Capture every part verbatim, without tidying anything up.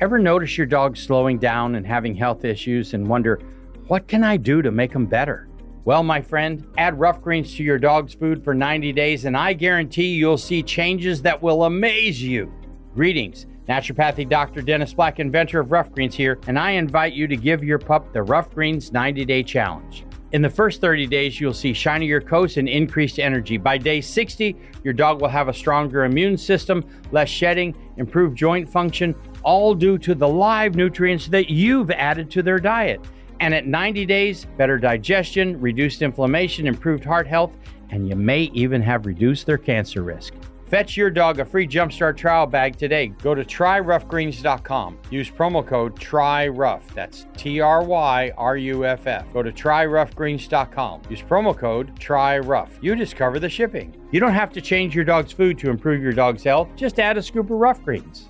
Ever notice your dog slowing down and having health issues and wonder, what can I do to make them better? Well, my friend, add Rough Greens to your dog's food for ninety days and I guarantee you'll see changes that will amaze you. Greetings. Naturopathic Doctor Dennis Black, inventor of Rough Greens here, and I invite you to give your pup the Rough Greens ninety-day challenge. In the first thirty days, you'll see shinier coats and increased energy. By day sixty, your dog will have a stronger immune system, less shedding, improved joint function, all due to the live nutrients that you've added to their diet. And at ninety days, better digestion, reduced inflammation, improved heart health, and you may even have reduced their cancer risk. Fetch your dog a free Jumpstart trial bag today. Go to try rough greens dot com. Use promo code TRYROUGH. That's T R Y R U F F. Go to try rough greens dot com. Use promo code TRYROUGH. You discover the shipping. You don't have to change your dog's food to improve your dog's health. Just add a scoop of Rough Greens.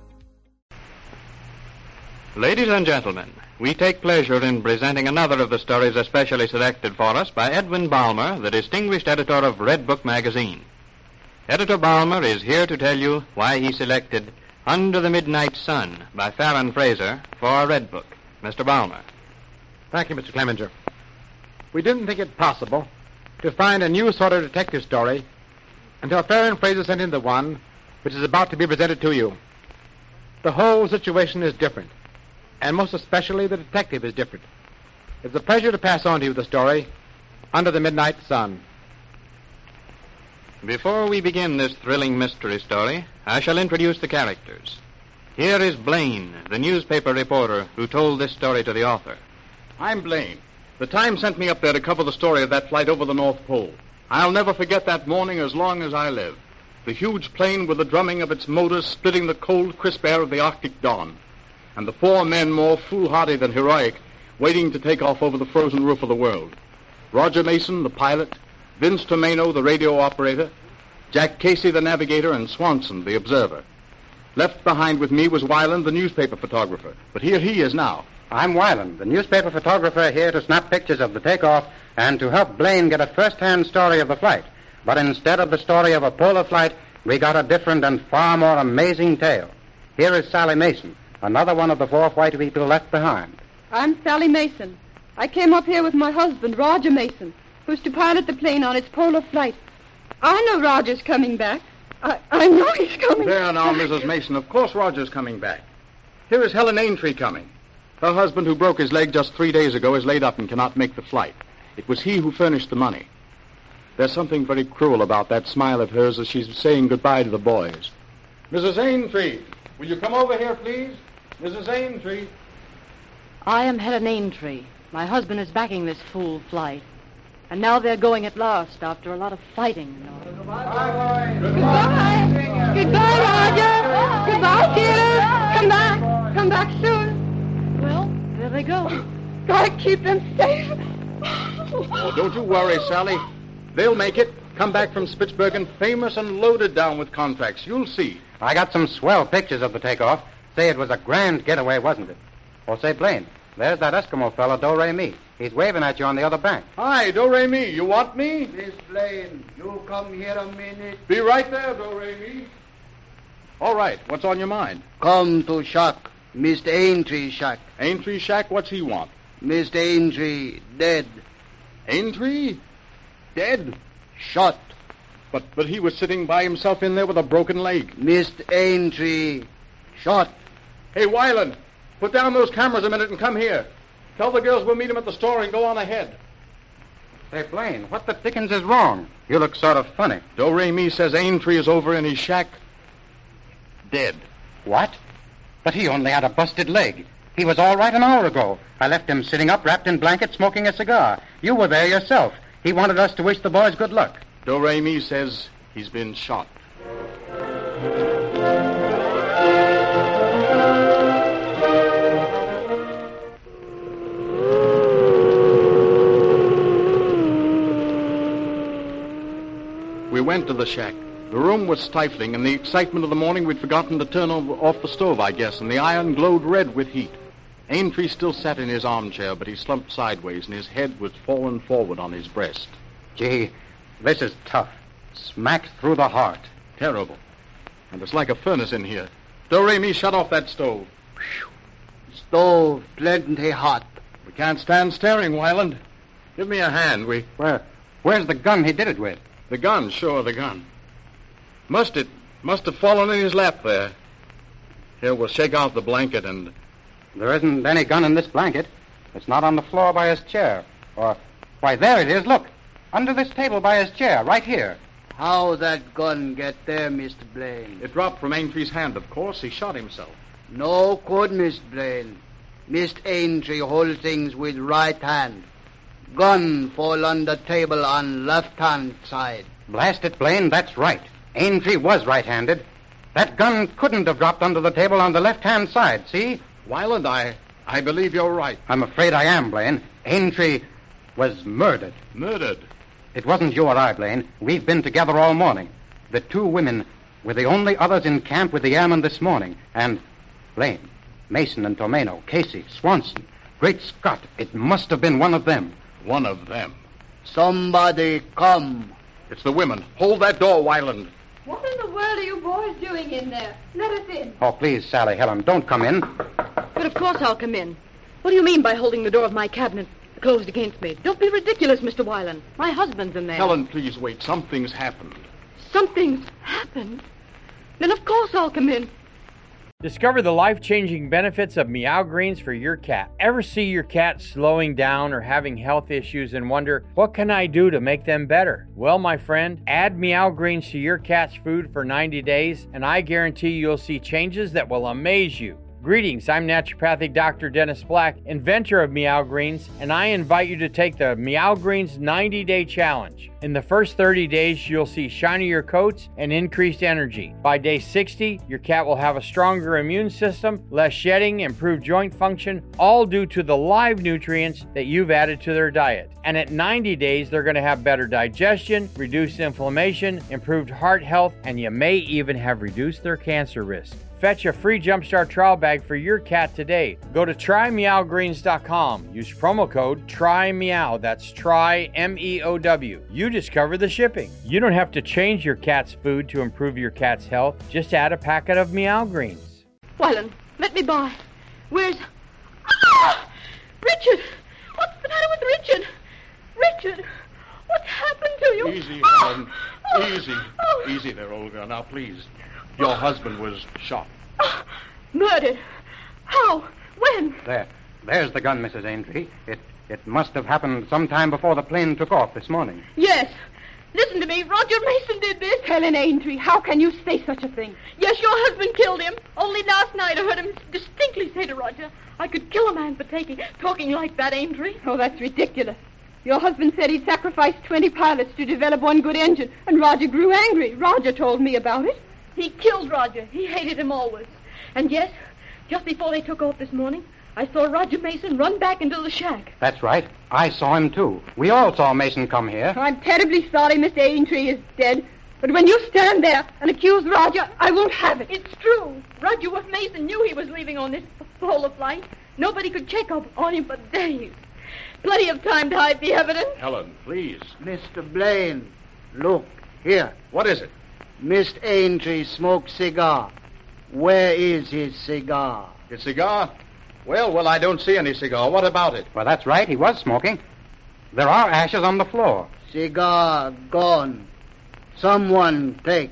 Ladies and gentlemen, we take pleasure in presenting another of the stories especially selected for us by Edwin Balmer, the distinguished editor of Red Book magazine. Editor Balmer is here to tell you why he selected Under the Midnight Sun by Farron Fraser for Red Book. Mister Balmer. Thank you, Mister Clemenger. We didn't think it possible to find a new sort of detective story until Farron Fraser sent in the one which is about to be presented to you. The whole situation is different, and most especially the detective is different. It's a pleasure to pass on to you the story, Under the Midnight Sun. Before we begin this thrilling mystery story, I shall introduce the characters. Here is Blaine, the newspaper reporter who told this story to the author. I'm Blaine. The Times sent me up there to cover the story of that flight over the North Pole. I'll never forget that morning as long as I live. The huge plane with the drumming of its motors splitting the cold, crisp air of the Arctic dawn. And the four men more foolhardy than heroic waiting to take off over the frozen roof of the world. Roger Mason, the pilot, Vince Tomeno, the radio operator, Jack Casey, the navigator, and Swanson, the observer. Left behind with me was Weiland, the newspaper photographer. But here he is now. I'm Weiland, the newspaper photographer, here to snap pictures of the takeoff and to help Blaine get a first-hand story of the flight. But instead of the story of a polar flight, we got a different and far more amazing tale. Here is Sally Mason, another one of the four white people left behind. I'm Sally Mason. I came up here with my husband, Roger Mason, who's to pilot the plane on its polar flight. I know Roger's coming back. I, I know he's coming There back. now, Missus Mason. Of course Roger's coming back. Here is Helen Aintree coming. Her husband, who broke his leg just three days ago, is laid up and cannot make the flight. It was he who furnished the money. There's something very cruel about that smile of hers as she's saying goodbye to the boys. Missus Aintree, will you come over here, please? Missus Aintree. I am Helen Aintree. My husband is backing this fool flight. And now they're going at last after a lot of fighting. Goodbye. Goodbye. Goodbye, Roger. Goodbye, Peter. Come back. Come back soon. Well, there they go. Gotta keep them safe. Oh, don't you worry, Sally. They'll make it. Come back from Spitsbergen famous and loaded down with contracts. You'll see. I got some swell pictures of the takeoff. Say, it was a grand getaway, wasn't it? Oh, say, Blaine, there's that Eskimo fellow, Do-Re-Mi. He's waving at you on the other bank. Hi, Do-Re-Mi. You want me? Miss Blaine, you come here a minute. Be right there, Do-Re-Mi. All right. What's on your mind? Come to shack. Mister Aintree shack. Aintree shack? What's he want? Mister Aintree dead. Aintree? Dead? Shot. But but he was sitting by himself in there with a broken leg. Mister Aintree shot. Hey, Weiland, put down those cameras a minute and come here. Tell the girls we'll meet him at the store and go on ahead. Say, Blaine, what the dickens is wrong? You look sort of funny. Do-Re-Mi says Aintree is over in his shack. Dead. What? But he only had a busted leg. He was all right an hour ago. I left him sitting up, wrapped in blankets, smoking a cigar. You were there yourself. He wanted us to wish the boys good luck. Do-Re-Mi says he's been shot. We went to the shack. The room was stifling. In the excitement of the morning, we'd forgotten to turn over, off the stove, I guess, and the iron glowed red with heat. Aintree still sat in his armchair, but he slumped sideways, and his head was fallen forward on his breast. Gee, this is tough. Smack through the heart. Terrible. And it's like a furnace in here. Do-Re-Mi, shut off that stove. Stove plenty hot. We can't stand staring, Wyland. Give me a hand. We... Where? Where's the gun he did it with? The gun, sure, the gun. Must it... Must have fallen in his lap there. Here, we'll shake out the blanket and... There isn't any gun in this blanket. It's not on the floor by his chair. Or, why, there it is, look. Under this table by his chair, right here. How that gun get there, Mister Blaine? It dropped from Aintry's hand, of course. He shot himself. No good, Mister Blaine. Mister Aintree hold things with right hand. Gun fall on the table on left-hand side. Blast it, Blaine, that's right. Aintree was right-handed. That gun couldn't have dropped under the table on the left-hand side, see? Wyland, I... I believe you're right. I'm afraid I am, Blaine. Aintree was murdered. Murdered? It wasn't you or I, Blaine. We've been together all morning. The two women were the only others in camp with the airmen this morning. And, Blaine, Mason and Tomeno, Casey, Swanson. Great Scott, it must have been one of them. One of them. Somebody come. It's the women. Hold that door, Wyland. What in the world are you boys doing in there? Let us in. Oh, please, Sally, Helen, don't come in. But of course I'll come in. What do you mean by holding the door of my cabinet closed against me? Don't be ridiculous, Mister Wyland. My husband's in there. Helen, please wait. Something's happened. Something's happened? Then of course I'll come in. Discover the life-changing benefits of Meow Greens for your cat. Ever see your cat slowing down or having health issues and wonder, what can I do to make them better? Well, my friend, add Meow Greens to your cat's food for ninety days, and I guarantee you'll see changes that will amaze you. Greetings, I'm naturopathic Doctor Dennis Black, inventor of Meow Greens, and I invite you to take the Meow Greens ninety-day challenge. In the first thirty days, you'll see shinier coats and increased energy. By day sixty, your cat will have a stronger immune system, less shedding, improved joint function, all due to the live nutrients that you've added to their diet. And at ninety days, they're going to have better digestion, reduced inflammation, improved heart health, and you may even have reduced their cancer risk. Fetch a free Jumpstart trial bag for your cat today. Go to try meow greens dot com. Use promo code TRYMEOW. That's try M E O W. You discover the shipping. You don't have to change your cat's food to improve your cat's health. Just add a packet of Meow Greens. Wyland, let me by. Where's... Ah! Richard! What's the matter with Richard? Richard! What's happened to you? Easy, Ah! Helen. Oh! Easy. Oh! Easy there, old girl. Now, please. Your husband was shot. Ah! Murdered? How? When? There. There's the gun, Missus Aintree. It it must have happened sometime before the plane took off this morning. Yes. Listen to me. Roger Mason did this. Helen Aintree, how can you say such a thing? Yes, your husband killed him. Only last night I heard him distinctly say to Roger, I could kill a man for taking, talking like that, Aintree. Oh, that's ridiculous. Your husband said he'd sacrificed twenty pilots to develop one good engine, and Roger grew angry. Roger told me about it. He killed Roger. He hated him always. And yes, just before they took off this morning, I saw Roger Mason run back into the shack. That's right. I saw him, too. We all saw Mason come here. I'm terribly sorry Mister Aintree is dead, but when you stand there and accuse Roger, I won't have it. It's true. Roger with Mason knew he was leaving on this polar flight. Nobody could check up on him for days. Plenty of time to hide the evidence. Helen, please. Mister Blaine, look, here. What is it? Mister Aintree smoked cigar. Where is his cigar? His cigar? Well, well, I don't see any cigar. What about it? Well, that's right. He was smoking. There are ashes on the floor. Cigar gone. Someone take.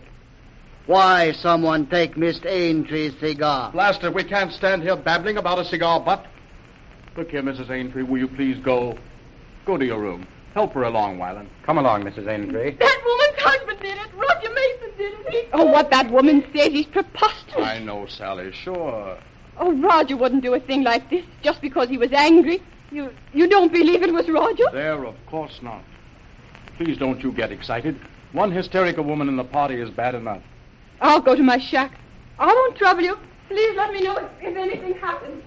Why someone take Mister Aintree's cigar? Blaster, we can't stand here babbling about a cigar butt. Look here, Missus Aintree, will you please go... Go to your room. Help her along, Wyland. Come along, Missus Aintree. That woman's husband did it. Roger Mason did it. He... Oh, what that woman says is preposterous. I know, Sally, sure. Oh, Roger wouldn't do a thing like this just because he was angry. You you don't believe it was Roger? There, of course not. Please don't you get excited. One hysterical woman in the party is bad enough. I'll go to my shack. I won't trouble you. Please let me know if, if anything happens.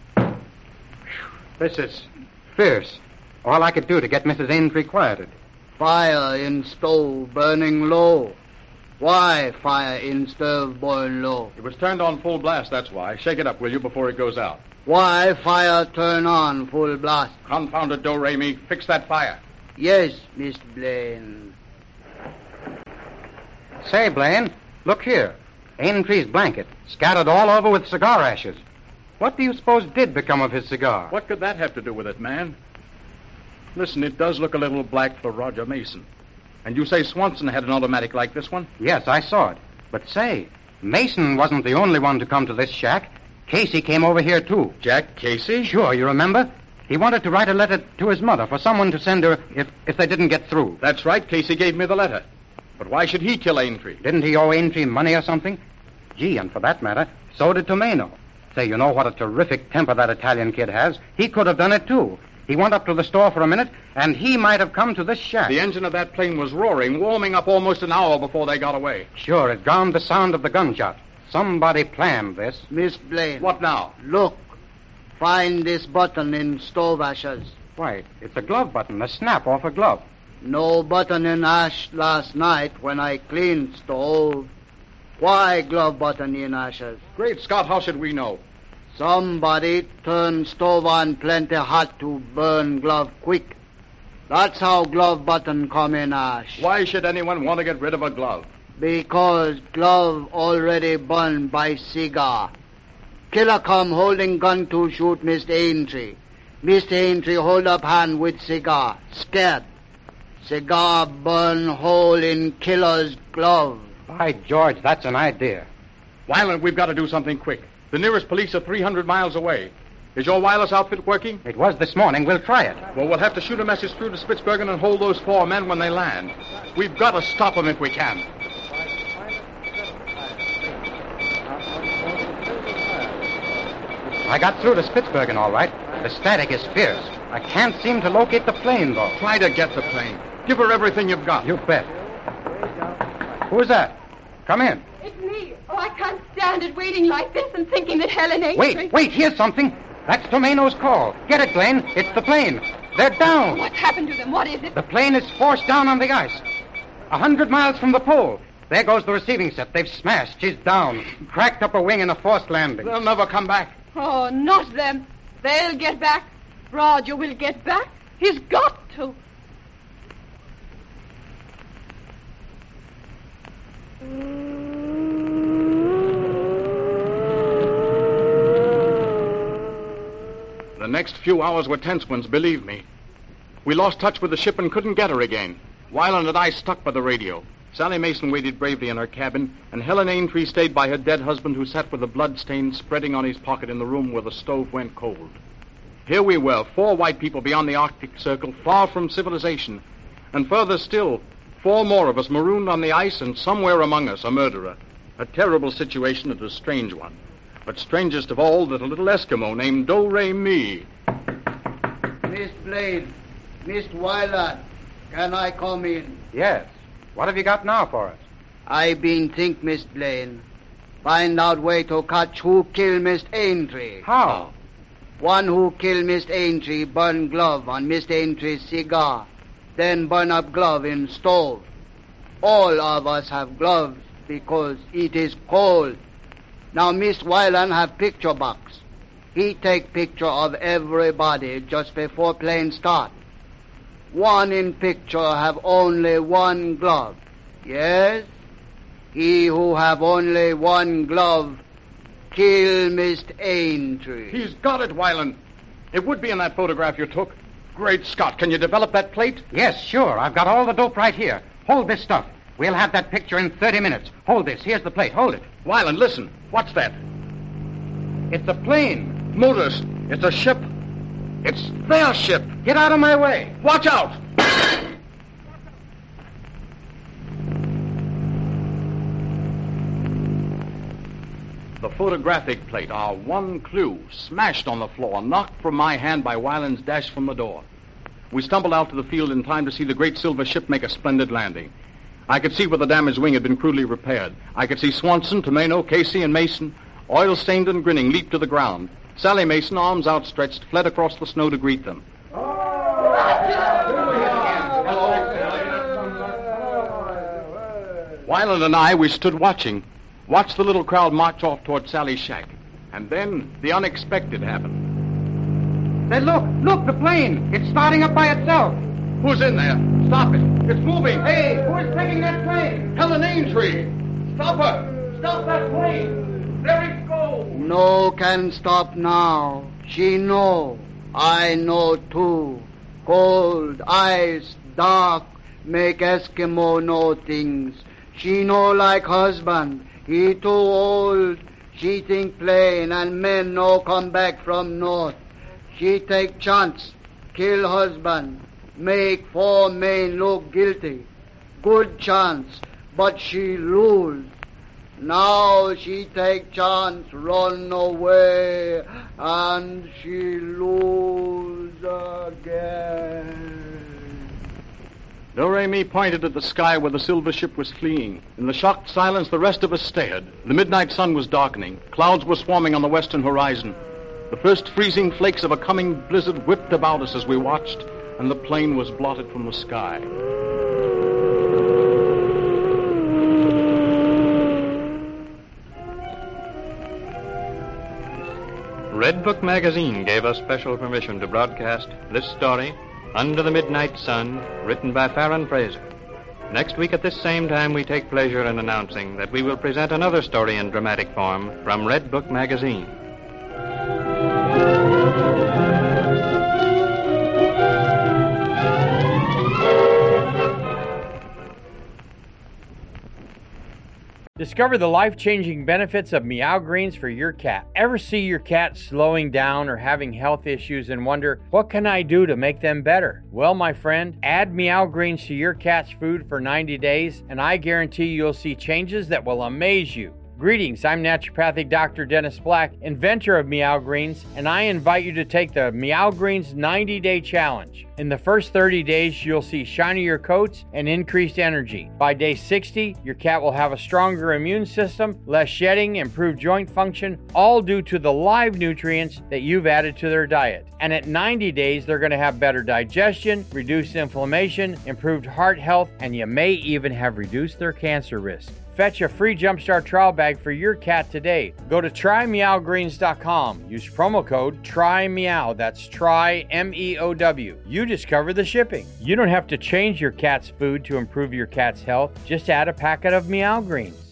This is fierce. All I could do to get Missus Aintree quieted. Fire in stove burning low. Why fire in stove burn low? It was turned on full blast, that's why. Shake it up, will you, before it goes out. Why fire turn on full blast? Confounded Do-Re-Mi, fix that fire. Yes, Mister Blaine. Say, Blaine, look here. Aintree's blanket, scattered all over with cigar ashes. What do you suppose did become of his cigar? What could that have to do with it, man? Listen, it does look a little black for Roger Mason. And you say Swanson had an automatic like this one? Yes, I saw it. But say, Mason wasn't the only one to come to this shack. Casey came over here, too. Jack Casey? Sure, you remember? He wanted to write a letter to his mother for someone to send her if, if they didn't get through. That's right. Casey gave me the letter. But why should he kill Aintree? Didn't he owe Aintree money or something? Gee, and for that matter, so did Tomeno. Say, you know what a terrific temper that Italian kid has? He could have done it, too. He went up to the store for a minute, and he might have come to this shack. The engine of that plane was roaring, warming up almost an hour before they got away. Sure, it drowned the sound of the gunshot. Somebody planned this. Miss Blaine. What now? Look. Find this button in stove ashes. Why, it's a glove button, a snap off a glove. No button in ash last night when I cleaned stove. Why glove button in ashes? Great Scott, how should we know? Somebody turned stove on plenty hot to burn glove quick. That's how glove button come in ash. Why should anyone want to get rid of a glove? Because glove already burned by cigar. Killer come holding gun to shoot Mister Aintree. Mister Aintree hold up hand with cigar. Scared. Cigar burn hole in killer's glove. By George, that's an idea. Wyland, we've got to do something quick. The nearest police are three hundred miles away. Is your wireless outfit working? It was this morning. We'll try it. Well, we'll have to shoot a message through to Spitsbergen and hold those four men when they land. We've got to stop them if we can. I got through to Spitsbergen, all right. The static is fierce. I can't seem to locate the plane, though. Try to get the plane. Give her everything you've got. You bet. Who's that? Come in. It's me. Oh, I can't stand it waiting like this and thinking that Helen ain't... Wait, wait, here's something. That's Tomeno's call. Get it, Blaine. It's the plane. They're down. What's happened to them? What is it? The plane is forced down on the ice. A hundred miles from the pole. There goes the receiving set. They've smashed. She's down. Cracked up a wing in a forced landing. They'll never come back. Oh, not them. They'll get back. Roger will get back. He's got to. The next few hours were tense ones, believe me. We lost touch with the ship and couldn't get her again. Wyland and I stuck by the radio. Sally Mason waited bravely in her cabin, and Helen Aintree stayed by her dead husband, who sat with the blood stain spreading on his pocket in the room where the stove went cold. Here we were, four white people beyond the Arctic Circle, far from civilization. And further still, four more of us marooned on the ice, and somewhere among us a murderer. A terrible situation and a strange one. But strangest of all, that a little Eskimo named Do-Re-Mi. Miss Blaine, Miss Wyland, can I come in? Yes. What have you got now for us? I been think, Miss Blaine. Find out way to catch who kill Miss Aintree. How? One who kill Miss Aintree burn glove on Miss Aintree's cigar, then burn up glove in stove. All of us have gloves because it is cold. Now Miss Wyland have picture box. He take picture of everybody just before plane start. One in picture have only one glove. Yes? He who have only one glove kill Mister Aintree. He's got it, Wyland. It would be in that photograph you took. Great Scott, can you develop that plate? Yes, sure. I've got all the dope right here. Hold this stuff. We'll have that picture in thirty minutes. Hold this. Here's the plate. Hold it. Wyland, listen. What's that? It's a plane. Motors. It's a ship. It's their ship. Get out of my way. Watch out! The photographic plate, our one clue, smashed on the floor, knocked from my hand by Wyland's dash from the door. We stumbled out to the field in time to see the great silver ship make a splendid landing. I could see where the damaged wing had been crudely repaired. I could see Swanson, Tomeno, Casey, and Mason, oil-stained and grinning, leap to the ground. Sally Mason, arms outstretched, fled across the snow to greet them. Wyland and I, we stood watching. Watched the little crowd march off toward Sally's shack. And then the unexpected happened. Say, look, look, the plane. It's starting up by itself. Who's in there? Stop it. It's moving. Hey, who is taking that plane? Helen Aintree. Stop her. Stop that plane. There it goes. No can stop now. She know. I know too. Cold, ice, dark, make Eskimo know things. She know like husband. He too old. She think plain, and men no come back from north. She take chance, kill husband, make four men look guilty. Good chance, but she lose. Now she take chance, run away, and she lose again. Do-Re-Mi pointed at the sky where the silver ship was fleeing. In the shocked silence, the rest of us stared. The midnight sun was darkening. Clouds were swarming on the western horizon. The first freezing flakes of a coming blizzard whipped about us as we watched, and the plane was blotted from the sky. Red Book Magazine gave us special permission to broadcast this story, Under the Midnight Sun, written by Farron Fraser. Next week at this same time, we take pleasure in announcing that we will present another story in dramatic form from Red Book Magazine. Discover the life-changing benefits of Meow Greens for your cat. Ever see your cat slowing down or having health issues and wonder, what can I do to make them better? Well, my friend, add Meow Greens to your cat's food for ninety days, and I guarantee you'll see changes that will amaze you. Greetings, I'm naturopathic Doctor Dennis Black, inventor of Meow Greens, and I invite you to take the Meow Greens ninety-day challenge. In the first thirty days, you'll see shinier coats and increased energy. By day sixty, your cat will have a stronger immune system, less shedding, improved joint function, all due to the live nutrients that you've added to their diet. And at ninety days, they're going to have better digestion, reduced inflammation, improved heart health, and you may even have reduced their cancer risk. Fetch a free Jumpstart trial bag for your cat today. Go to try meow greens dot com. Use promo code TRYMEOW. That's try M E O W. You discover the shipping. You don't have to change your cat's food to improve your cat's health. Just add a packet of Meow Greens.